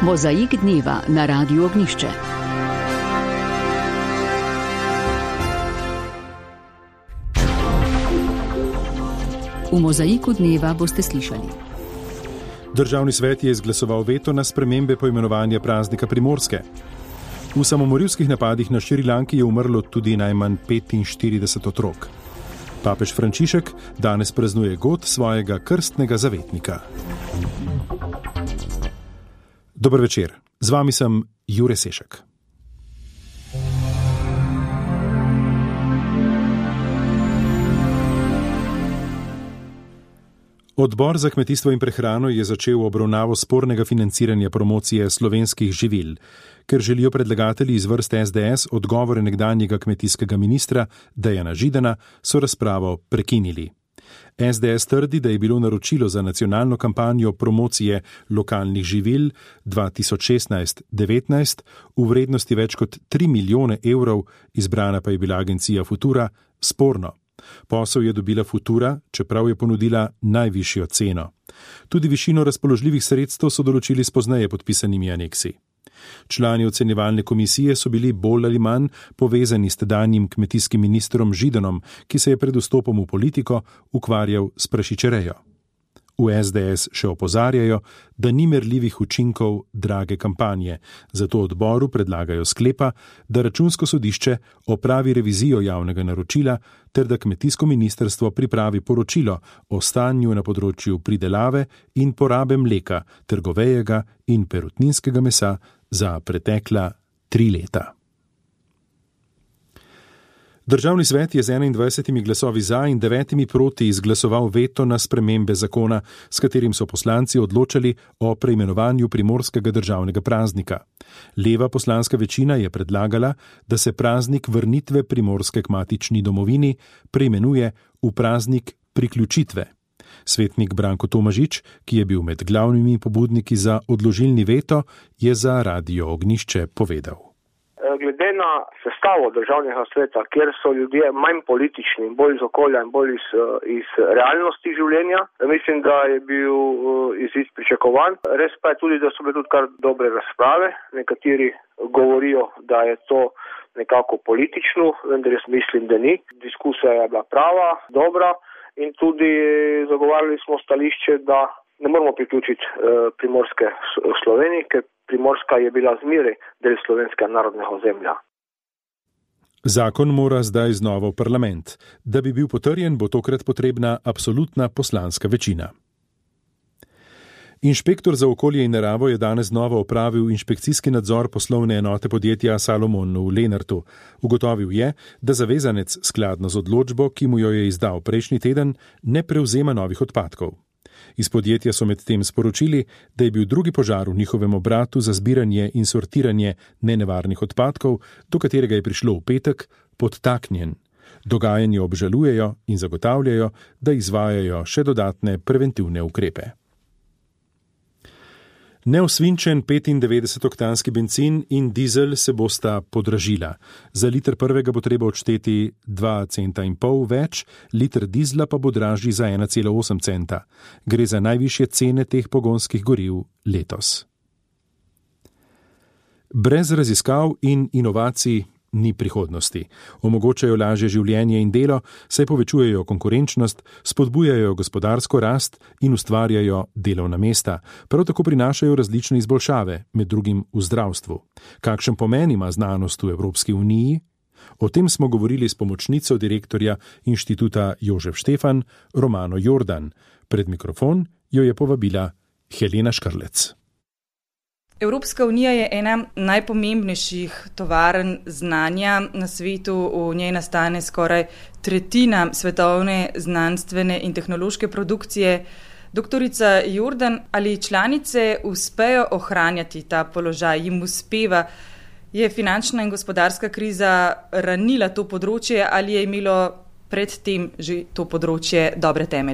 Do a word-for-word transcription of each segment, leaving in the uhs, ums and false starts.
Mozaik dneva na Radiu Ognjišče. V Mozaiku dneva boste slišali. Državni svet je izglasoval veto na spremembe poimenovanja praznika Primorske. V samomorilskih napadih na Šrilanki je umrlo tudi najmanj petinštirideset otrok. Papež Frančišek danes praznuje god svojega krstnega zavetnika. Dober večer, z vami sem Jure Sešek. Odbor za kmetijstvo in prehrano je začel obravnavo spornega financiranja promocije slovenskih živil. Ker želijo predlagatelji iz vrst es de es odgovore nekdanjega kmetijskega ministra Dejana Židana, so razpravo prekinili. es de es trdi, da je bilo naročilo za nacionalno kampanjo promocije lokalnih živil dva tisoč šestnajst devetnajst v vrednosti več kot tri milijone evrov, izbrana pa je bila agencija Futura, sporno. Posel je dobila Futura, čeprav je ponudila najvišjo ceno. Tudi višino razpoložljivih sredstev so določili s pozneje podpisanimi aneksi. Člani ocenjevalne komisije so bili bolj ali manj povezani s tedanjim kmetijskim ministrom Židanom, ki se je pred vstopom v politiko ukvarjal s prašičerejo. V es de es še opozarjajo, da ni merljivih učinkov drage kampanje, zato odboru predlagajo sklepa, da računsko sodišče opravi revizijo javnega naročila ter da kmetijsko ministrstvo pripravi poročilo o stanju na področju pridelave in porabe mleka ter govejega in perutninskega mesa za pretekla tri leta. Državni svet je z enaindvajsetimi glasovi za in devetimi proti izglasoval veto na spremembe zakona, s katerim so poslanci odločali o preimenovanju primorskega državnega praznika. Leva poslanska večina je predlagala, da se praznik vrnitve Primorske k matični domovini preimenuje v praznik priključitve. Svetnik Branko Tomažič, ki je bil med glavnimi pobudniki za odložilni veto, je za Radio Ognjišče povedal. Glede na sestavo državnega sveta, kjer so ljudje manj politični, bolj iz okolja in bolj iz, iz realnosti življenja, mislim, da je bil izid pričakovan. Res pa je tudi, da so bile tudi kar dobre razprave. Nekateri govorijo, da je to nekako politično, vendar jaz mislim, da ni. Diskusija je bila prava, dobra in tudi zagovarjali smo stališče, da ne moramo priključiti Primorske v Sloveniji, ker Primorska je bila zmeraj del slovenskega narodnega ozemlja. Zakon mora zdaj znova v parlament. Da bi bil potrjen, bo tokrat potrebna absolutna poslanska večina. Inšpektor za okolje in naravo je danes znova opravil inšpekcijski nadzor poslovne enote podjetja Salomon v Lenartu. Ugotovil je, da zavezanec skladno z odločbo, ki mu jo je izdal prejšnji teden, ne prevzema novih odpadkov. Iz podjetja so medtem sporočili, da je bil drugi požar v njihovem obratu za zbiranje in sortiranje nenevarnih odpadkov, do katerega je prišlo v petek, podtaknjen. Dogajanje obžalujejo in zagotavljajo, da izvajajo še dodatne preventivne ukrepe. Neosvinčen petindevetdesetoktanski bencin in dizel se bosta podražila. Za liter prvega bo treba odšteti dva centa in pol več, liter dizla pa bo dražji za ena cela osem centa. Gre za najvišje cene teh pogonskih goriv letos. Brez raziskav in inovacij ni prihodnosti. Omogočajo lažje življenje in delo, saj povečujejo konkurenčnost, spodbujajo gospodarsko rast in ustvarjajo delovna mesta. Prav tako prinašajo različne izboljšave, med drugim v zdravstvu. Kakšen pomen ima znanost v Evropski uniji? O tem smo govorili s pomočnico direktorja Inštituta Jožef Štefan, Romano Jordan. Pred mikrofon jo je povabila Helena Škrlec. Evropska unija je ena najpomembnejših tovarn znanja na svetu. V njej nastane skoraj tretjina svetovne znanstvene in tehnološke produkcije. Doktorica Jordan, ali članice uspejo ohranjati ta položaj, jim uspeva? Je finančna in gospodarska kriza ranila to področje ali je imelo predtem že to področje dobre temelje?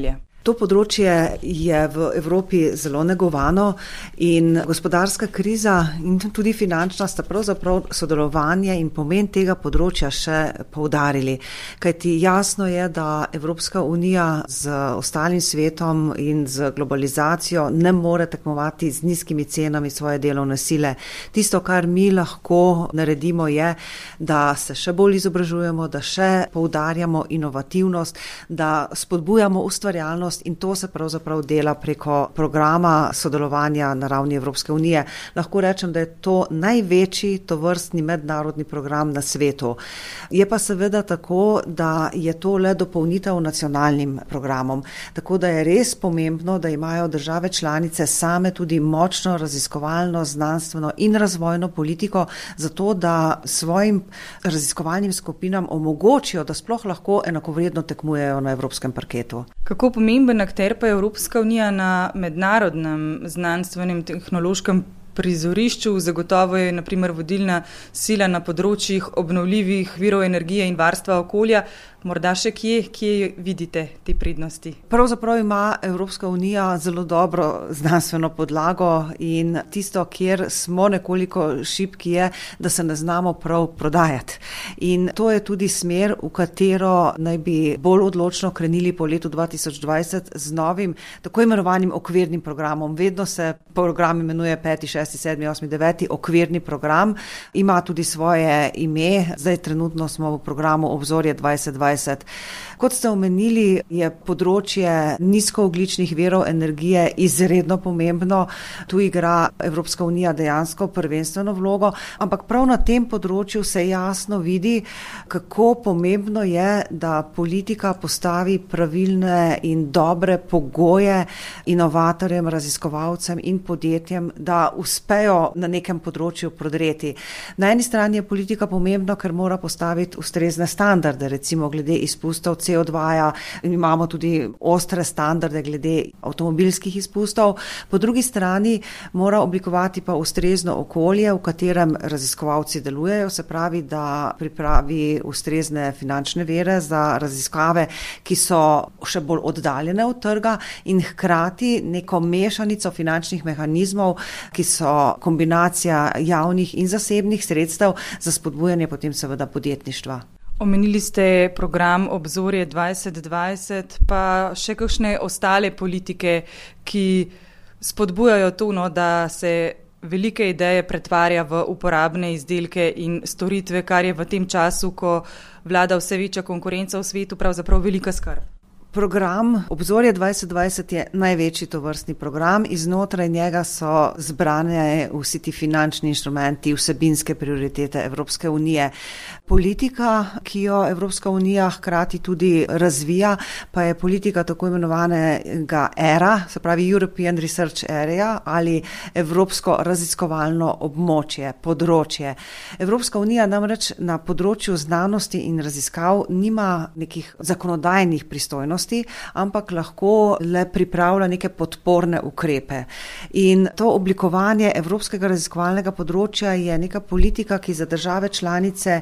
To področje je v Evropi zelo negovano in gospodarska kriza in tudi finančna sta pravzaprav sodelovanje in pomen tega področja še poudarili. Kajti jasno je, da Evropska unija z ostalim svetom in z globalizacijo ne more tekmovati z nizkimi cenami svoje delovne sile. Tisto, kar mi lahko naredimo, je, da se še bolj izobražujemo, da še poudarjamo inovativnost, da spodbujamo ustvarjalnost in to se pravzaprav dela preko programa sodelovanja na ravni Evropske unije. Lahko rečem, da je to največji tovrstni mednarodni program na svetu. Je pa seveda tako, da je to le dopolnitev nacionalnim programom. Tako da je res pomembno, da imajo države članice same tudi močno raziskovalno, znanstveno in razvojno politiko, zato da svojim raziskovalnim skupinam omogočijo, da sploh lahko enakovredno tekmujejo na evropskem parketu. Kako pomemben akter pa je Evropska unija na mednarodnem znanstvenem tehnološkem prizorišču? Zagotovo je na primer vodilna sila na področjih obnovljivih virov energije in varstva okolja. Morda še kje, kje vidite te prednosti? Pravzaprav ima Evropska unija zelo dobro znanstveno podlago in tisto, kjer smo nekoliko šibki, je, da se ne znamo prav prodajati. In to je tudi smer, v katero naj bi bolj odločno krenili po letu dva tisoč dvajset z novim, tako imenovanim okvirnim programom. Vedno se program imenuje peti, šesti, sedmi, osmi, deveti okvirni program. Ima tudi svoje ime. Zdaj trenutno smo v programu Obzorje dvajset dvajset. Kot ste omenili, je področje nizkoogljičnih virov energije izredno pomembno. Tu igra Evropska unija dejansko prvenstveno vlogo, ampak prav na tem področju se jasno vidi, kako pomembno je, da politika postavi pravilne in dobre pogoje inovatorjem, raziskovalcem in podjetjem, da uspejo na nekem področju prodreti. Na eni strani je politika pomembna, ker mora postaviti ustrezne standarde, recimo glede izpustov C O dva, imamo tudi ostre standarde glede avtomobilskih izpustov. Po drugi strani mora oblikovati pa ustrezno okolje, v katerem raziskovalci delujejo, se pravi, da pripravi ustrezne finančne vire za raziskave, ki so še bolj oddaljene od trga in hkrati neko mešanico finančnih mehanizmov, ki so kombinacija javnih in zasebnih sredstev za spodbujanje potem seveda podjetništva. Omenili ste program Obzorje dvajset dvajset, pa še kakšne ostale politike, ki spodbujajo to, no, da se velike ideje pretvarja v uporabne izdelke in storitve, kar je v tem času, ko vlada vse večja konkurenca v svetu, pravzaprav velika skrb. Program Obzorje dvajset dvajset je največji tovrstni program, iznotraj njega so zbrane vsi ti finančni inštrumenti, vsebinske prioritete Evropske unije. Politika, ki jo Evropska unija hkrati tudi razvija, pa je politika tako imenovanega E R A, se pravi European Research Area ali Evropsko raziskovalno območje, področje. Evropska unija namreč na področju znanosti in raziskav nima nekih zakonodajnih pristojnosti, ampak lahko le pripravlja neke podporne ukrepe. In to oblikovanje evropskega raziskovalnega področja je neka politika, ki za države članice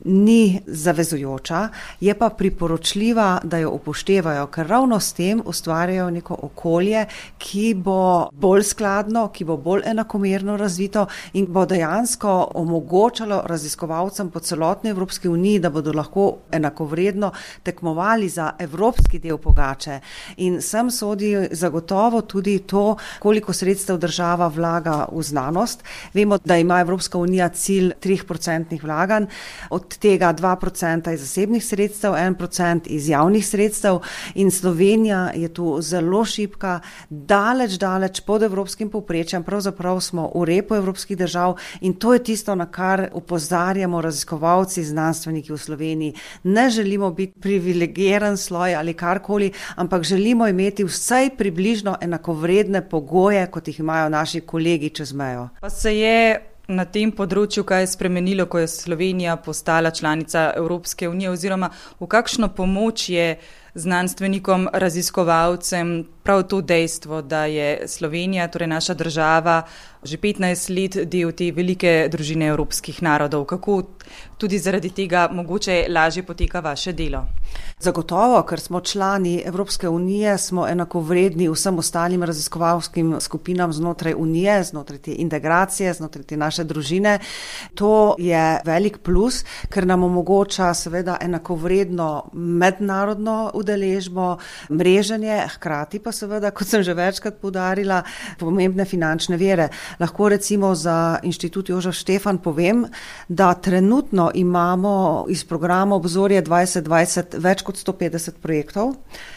ni zavezujoča, je pa priporočljiva, da jo upoštevajo, ker ravno s tem ustvarjajo neko okolje, ki bo bolj skladno, ki bo bolj enakomerno razvito in bo dejansko omogočalo raziskovalcem po celotni Evropski uniji, da bodo lahko enakovredno tekmovali za evropski del pogače. In sem sodi zagotovo tudi to, koliko sredstev država vlaga v znanost. Vemo, da ima Evropska unija cilj tri procente vlaganj, od tega dva procenta iz zasebnih sredstev, en procent iz javnih sredstev in Slovenija je tu zelo šibka, daleč, daleč pod evropskim povprečjem, pravzaprav smo v repu evropskih držav in to je tisto, na kar opozarjamo raziskovalci, znanstveniki v Sloveniji. Ne želimo biti privilegiran sloj ali karkoli, ampak želimo imeti vsaj približno enakovredne pogoje, kot jih imajo naši kolegi čez mejo. Pa se je na tem področju kaj spremenilo, ko je Slovenija postala članica Evropske unije, oziroma v kakšno pomoč je znanstvenikom, raziskovalcem prav to dejstvo, da je Slovenija, torej naša država, že petnajst let del te velike družine evropskih narodov. Kako tudi zaradi tega mogoče lažje poteka vaše delo? Zagotovo, ker smo člani Evropske unije, smo enakovredni vsem ostalim raziskovalskim skupinam znotraj unije, znotraj te integracije, znotraj te naše družine. To je velik plus, ker nam omogoča seveda enakovredno mednarodno udeležbo, mreženje, hkrati pa seveda, kot sem že večkrat poudarila, pomembne finančne vire. Lahko recimo za Inštitut Jožef Štefan povem, da trenutno imamo iz programa Obzorje dvajset dvajset več kot sto petdeset projektov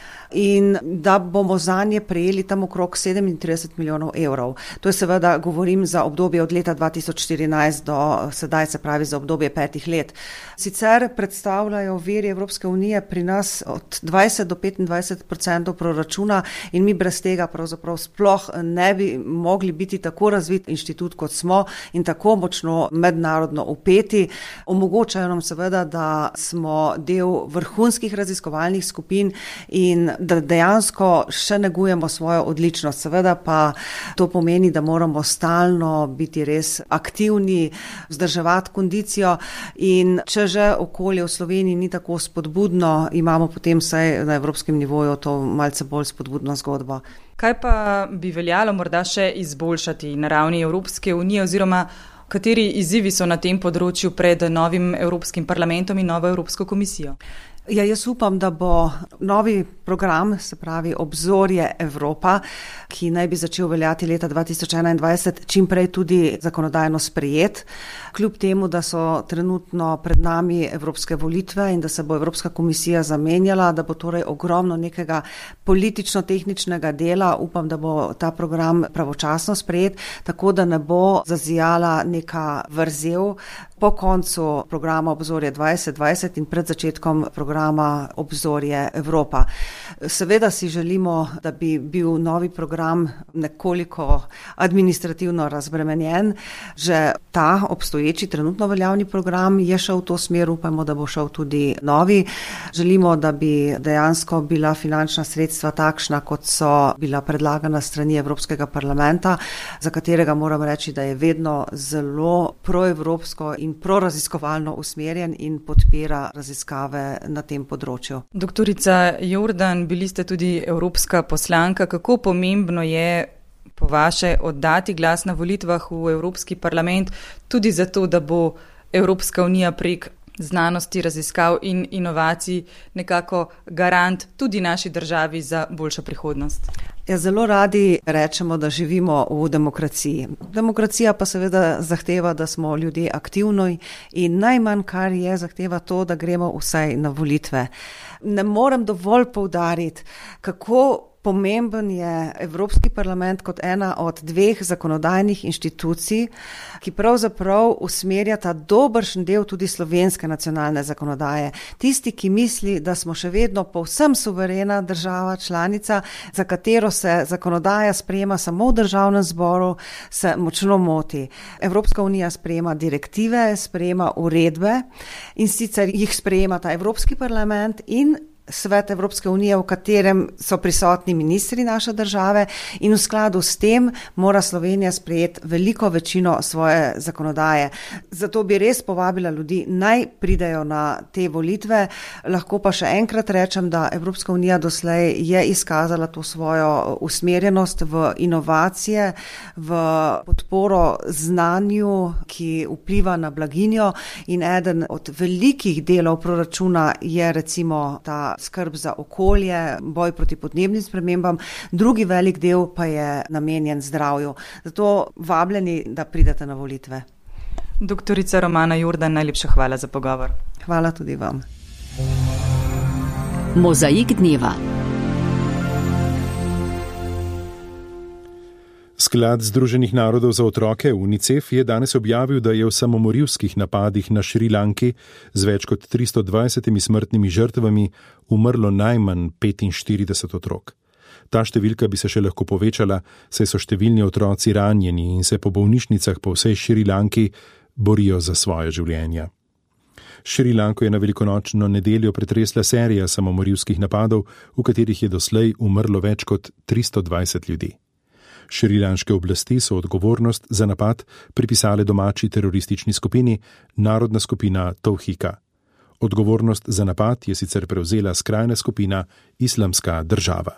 in da bomo zanje prejeli tam okrog sedemintrideset milijonov evrov. To je seveda, govorim za obdobje od leta dva tisoč štirinajst do sedaj, se pravi za obdobje petih let. Sicer predstavljajo viri Evropske unije pri nas od dvajset do petindvajset odstotkov proračuna in mi brez tega pravzaprav sploh ne bi mogli biti tako razvit inštitut, kot smo in tako močno mednarodno upeti. Omogočajo nam seveda, da smo del vrhunskih raziskovalnih skupin in da dejansko še negujemo svojo odličnost. Seveda pa to pomeni, da moramo stalno biti res aktivni, vzdrževati kondicijo in če že okolje v Sloveniji ni tako spodbudno, imamo potem vsaj na evropskem nivoju to malce bolj spodbudno zgodbo. Kaj pa bi veljalo morda še izboljšati na ravni Evropske unije oziroma kateri izzivi so na tem področju pred novim Evropskim parlamentom in novo Evropsko komisijo? Ja, jaz upam, da bo novi program, se pravi Obzorje Evropa, ki naj bi začel veljati leta dva tisoč enaindvajset, čim prej tudi zakonodajno sprejet. Kljub temu, da so trenutno pred nami evropske volitve in da se bo Evropska komisija zamenjala, da bo torej ogromno nekega politično-tehničnega dela, upam, da bo ta program pravočasno sprejet, tako da ne bo zazijala neka vrzel po koncu programa Obzorje dvajset dvajset in pred začetkom programa Obzorje Evropa. Seveda si želimo, da bi bil novi program nekoliko administrativno razbremenjen. Že ta obstoječi trenutno veljavni program je šel v to smer, upajmo, da bo šel tudi novi. Želimo, da bi dejansko bila finančna sredstva takšna, kot so bila predlagana strani Evropskega parlamenta, za katerega moram reči, da je vedno zelo proevropsko in proraziskovalno usmerjen in podpira raziskave na tem področju. Doktorica Jordan, bili ste tudi evropska poslanka. Kako pomembno je po vaše oddati glas na volitvah v Evropski parlament tudi zato, da bo Evropska unija prek znanosti, raziskav in inovacij nekako garant tudi naši državi za boljšo prihodnost? Ja, zelo radi rečemo, da živimo v demokraciji. Demokracija pa seveda zahteva, da smo ljudje aktivni in najmanj, kar je, zahteva to, da gremo vsaj na volitve. Ne morem dovolj poudariti, kako pomemben je Evropski parlament kot ena od dveh zakonodajnih inštitucij, ki pravzaprav usmerjata dobršen del tudi slovenske nacionalne zakonodaje. Tisti, ki misli, da smo še vedno povsem suverena država članica, za katero se zakonodaja sprejema samo v državnem zboru, se močno moti. Evropska unija sprejema direktive, sprejema uredbe in sicer jih sprejema ta Evropski parlament in Svet Evropske unije, v katerem so prisotni ministri naše države in v skladu s tem mora Slovenija sprejeti veliko večino svoje zakonodaje. Zato bi res povabila ljudi, naj pridejo na te volitve. Lahko pa še enkrat rečem, da Evropska unija doslej je izkazala to svojo usmerjenost v inovacije, v podporo znanju, ki vpliva na blaginjo in eden od velikih delov proračuna je recimo ta skrb za okolje, boj proti podnebnim spremembam, drugi velik del pa je namenjen zdravju. Zato vabljeni, da pridete na volitve. Doktorica Romana Jordan, najlepša hvala za pogovor. Hvala tudi vam. Mozaik dneva. Sklad Združenih narodov za otroke UNICEF je danes objavil, da je v samomorilskih napadih na Šrilanki z več kot tristo dvajsetimi smrtnimi žrtvami umrlo najmanj petinštirideset otrok. Ta številka bi se še lahko povečala, saj so številni otroci ranjeni in se po bolnišnicah po vsej Šrilanki borijo za svoje življenja. Šrilanko je na velikonočno nedeljo pretresla serija samomorilskih napadov, v katerih je doslej umrlo več kot tristo dvajset ljudi. Šrilanške oblasti so odgovornost za napad pripisale domači teroristični skupini, narodna skupina Tauhika. Odgovornost za napad je sicer prevzela skrajna skupina Islamska država.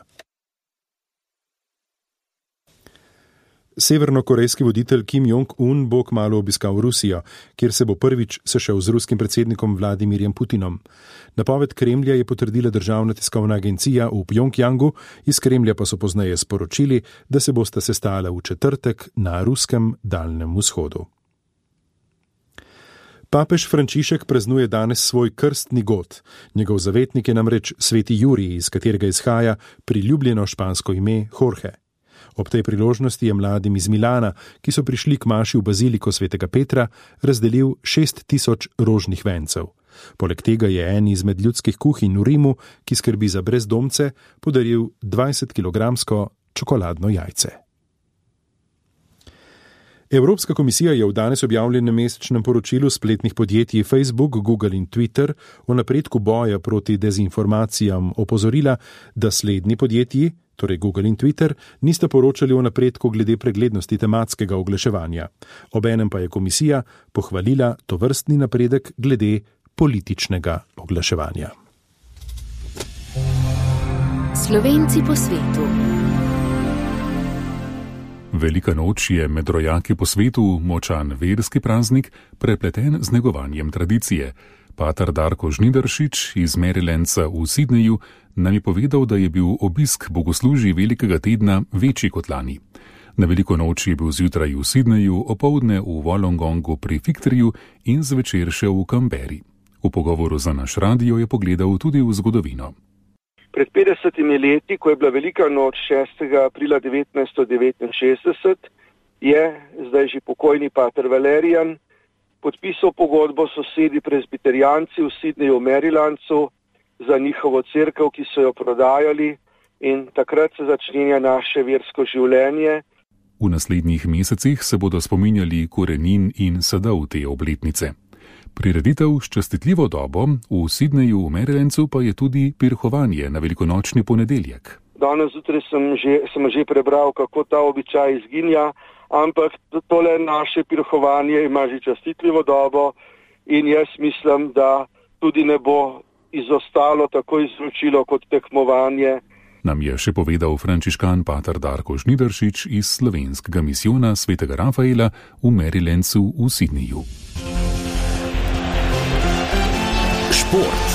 Severnokorejski voditelj Kim Jong-un bo kmalu obiskal Rusijo, kjer se bo prvič sešel z ruskim predsednikom Vladimirjem Putinom. Napoved Kremlja je potrdila državna tiskovna agencija v Pjongjangu, iz Kremlja pa so pozneje sporočili, da se bosta sestala v četrtek na ruskem Daljnem vzhodu. Papež Frančišek praznuje danes svoj krstni god. Njegov zavetnik je namreč sveti Jurij, iz katerega izhaja priljubljeno špansko ime Jorge. Ob tej priložnosti je mladim iz Milana, ki so prišli k maši v baziliko svetega Petra, razdelil šest tisoč rožnih vencev. Poleg tega je en izmed ljudskih kuhinj v Rimu, ki skrbi za brezdomce, podaril dvajsetkilogramsko čokoladno jajce. Evropska komisija je v danes objavljenem mesečnem poročilu spletnih podjetij Facebook, Google in Twitter o napredku boja proti dezinformacijam opozorila, da slednji podjetji, torej Google in Twitter, nista poročali o napredku glede preglednosti tematskega oglaševanja. Obenem pa je komisija pohvalila tovrstni napredek glede političnega oglaševanja. Slovenci po svetu. Velika noč je med rojaki po svetu močan verski praznik, prepleten z negovanjem tradicije. Pater Darko Žnidaršič iz Marylanda v Sydneyju nam je povedal, da je bil obisk bogoslužij velikega tedna večji kot lani. Na veliko noč je bil zjutraj v Sydneyju, opoldne v Wollongongu pri Victorju in zvečer še v Canberri. V pogovoru za naš radio je pogledal tudi v zgodovino. Pred petdesetimi leti, ko je bila velika noč šestega aprila devetnajststo devetinšestdeset, je zdaj že pokojni pater Valerijan podpisal pogodbo s sosedi presbiterijanci v Sydneyju v Marylandu za njihovo cerkev, ki so jo prodajali, in takrat se začenja naše versko življenje. V naslednjih mesecih se bodo spominjali korenin in sadov te obletnice. Prireditev s častitljivo dobo v Sydneyju v Marylandu pa je tudi pirhovanje na velikonočni ponedeljek. Danes zjutraj sem že, sem že prebral, kako ta običaj izginja, ampak tole naše pirhovanje ima že častitljivo dobo in jaz mislim, da tudi ne bo izostalo tako izročilo kot tekmovanje. Nam je še povedal frančiškan pater Darko Žnidaršič iz slovenskega misijona svetega Rafaela v Marylandu v Sydneyju. Šport.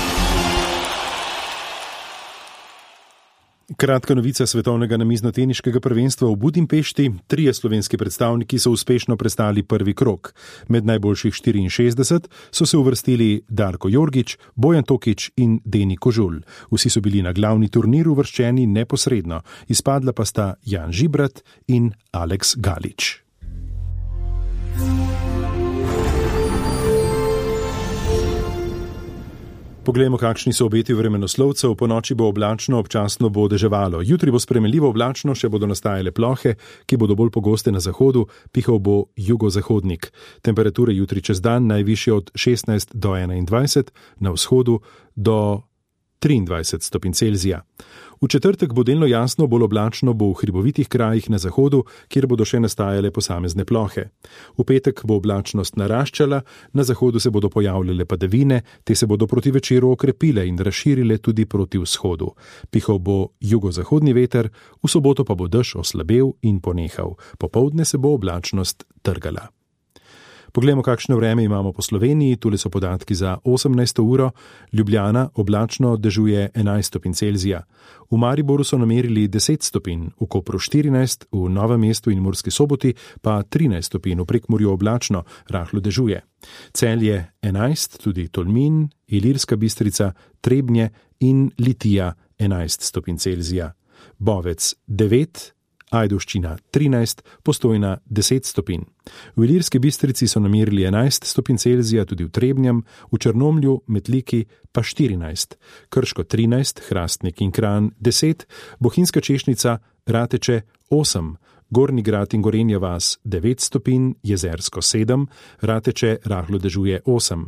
Kratka novica svetovnega namiznoteniškega prvenstva v Budimpešti. Trije slovenski predstavniki so uspešno prestali prvi krog. Med najboljših štiriinšestdeset so se uvrstili Darko Jorgič, Bojan Tokič in Deni Kožul. Vsi so bili na glavni turnir uvrščeni neposredno. Izpadla pa sta Jan Žibrat in Aleks Galič. Poglejmo, kakšni so obeti vremenoslovcev. Po noči bo oblačno, občasno bo deževalo. Jutri bo spremenljivo oblačno, še bodo nastajale plohe, ki bodo bolj pogoste na zahodu, pihal bo jugozahodnik. Temperature jutri čez dan najvišje od šestnajst do enaindvajset, na vzhodu do triindvajset stopinj Celzija. V četrtek bo delno jasno, bolj oblačno bo v hribovitih krajih na zahodu, kjer bodo še nastajale posamezne plohe. V petek bo oblačnost naraščala, na zahodu se bodo pojavljale padavine, te se bodo proti večeru okrepile in razširile tudi proti vzhodu. Pihal bo jugozahodni veter, v soboto pa bo dež oslabel in ponehal. Popoldne se bo oblačnost trgala. Poglejmo, kakšno vreme imamo po Sloveniji. Tule so podatki za osemnajsto uro. Ljubljana oblačno, dežuje enajst stopinj Celzija. V Mariboru so namerili deset stopinj, v Kopru štirinajst, v Novem mestu in Murski Soboti pa trinajst stopinj, v Prekmurju oblačno, rahlo dežuje. Celje enajst, tudi Tolmin, Ilirska Bistrica, Trebnje in Litija enajst stopinj Celzija. Bovec devet, Ajdovščina trinajst, Postojna deset stopinj. V Ilirski Bistrici so namerili enajst stopinj Celzija, tudi v Trebnjem, v Črnomlju, Metliki pa štirinajst, Krško trinajst, Hrastnik in Kranj deset, Bohinjska Češnica, Rateče osem, Gornji Grad in Gorenja vas devet stopinj, Jezersko sedem, Rateče rahlo dežuje osem.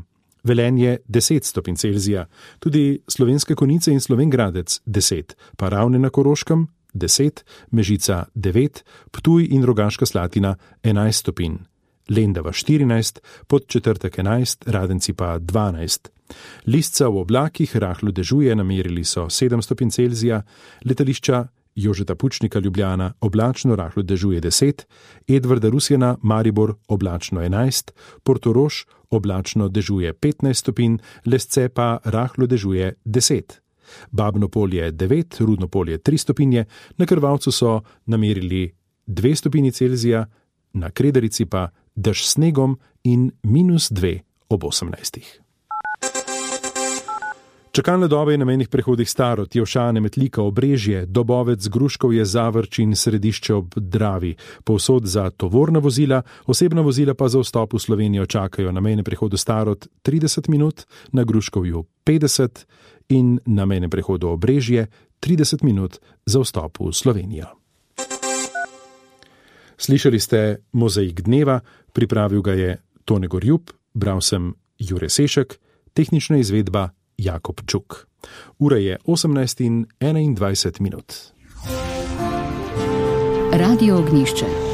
Velenje deset stopinj Celzija, tudi Slovenske Konjice in Slovenj Gradec deset, pa Ravne na Koroškem deset, Mežica devet, Ptuj in Rogaška Slatina enajst stopinj, Lendava štirinajst, Podčetrtek enajst, Radenci pa dvanajst. Lisca v oblakih rahlo dežuje, namerili so sedem stopinj Celzija, letališča Jožeta Pučnika Ljubljana oblačno rahlo dežuje deset, Edvarda Rusjana Maribor oblačno enajst, Portorož oblačno dežuje petnajst stopinj, Lesce pa rahlo dežuje deset. Babno Polje devet, Rudno Polje tri stopinje, na Krvavcu so namerili dve stopinji Celzija, na Kredarici pa dež s snegom in minus dve ob osemnajstih. Čakalne dobe na mejnih prehodih Staro, Tjevšane, Metlika, Obrežje, Dobovec, Gruškovje, Zavrč in Središče ob Dravi. Povsod za tovorna vozila, osebna vozila pa za vstop v Slovenijo čakajo na mejnem prehodu Starod trideset minut, na Gruškovju petdeset in na mejnem prehodu Obrežje trideset minut za vstop v Slovenijo. Slišali ste Mozaik dneva, pripravil ga je Tone Gorjup, bral sem Jure Sešek, tehnična izvedba Jakob Čuk. Ura je osemnajst in enaindvajset minut. Radio Ognjišče.